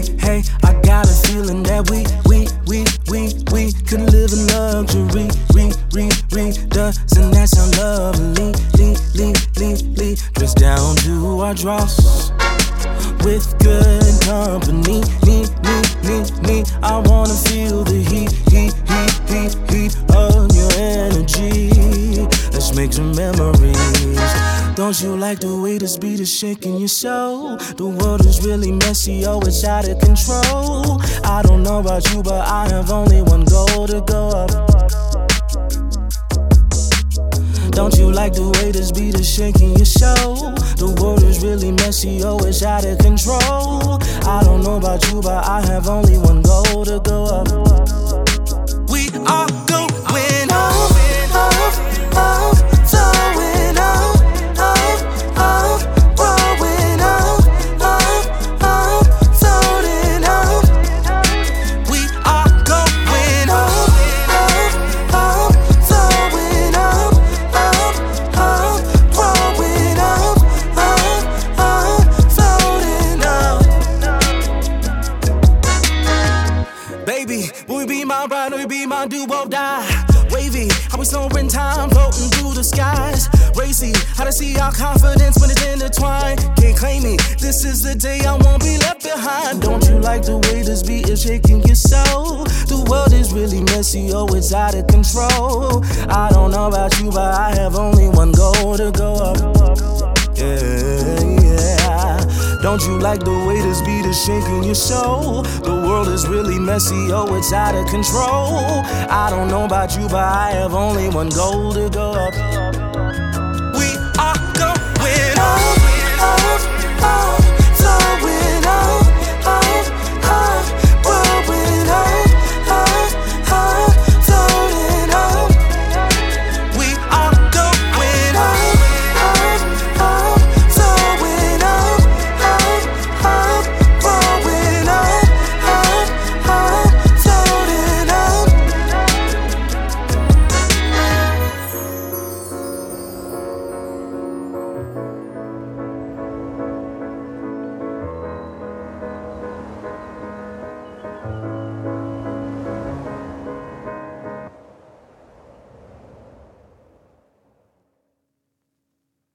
hey, I got a feeling that we could live in luxury, doesn't that sound lovely, dressed down to our drawers, with good company, me, I wanna feel the heat of your energy, let's make some memories. Don't you like the way this beat is shaking your soul? The world is really messy, oh, it's out of control. I don't know about you, but I have only one goal to go up. Don't you like the way this beat is shaking your soul? The world is really messy, oh, it's out of control. I don't know about you, but I have only one goal to go up. We are going up, going up. Do or die. Wavy, how we soaring time, floating through the skies. Racy, how to see our confidence when it's intertwined. Can't claim it, this is the day I won't be left behind. Don't you like the way this beat is shaking your soul? The world is really messy, oh, it's out of control. I don't know about you, but I have only one goal to go up. Yeah. Don't you like the way this beat is shaking your soul? The world is really messy, oh, it's out of control. I don't know about you, but I have only one goal to go up.